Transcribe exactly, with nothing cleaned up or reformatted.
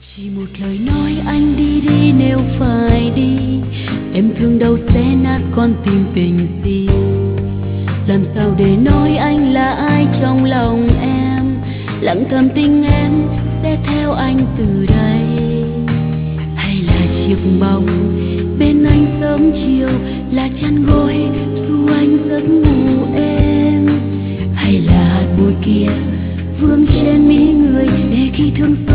Chỉ một lời nói anh đi đi nếu phải đi, em thương đâu sẽ nát con tim tình si. Làm sao để nói anh là ai trong lòng em, lặng thầm tình em sẽ theo anh từ đây. Hay là chiếc bóng bên anh sớm chiều, là chăn gối ru anh giấc ngủ êm. Hay là hạt bụi kia vương trên mí người để khi thương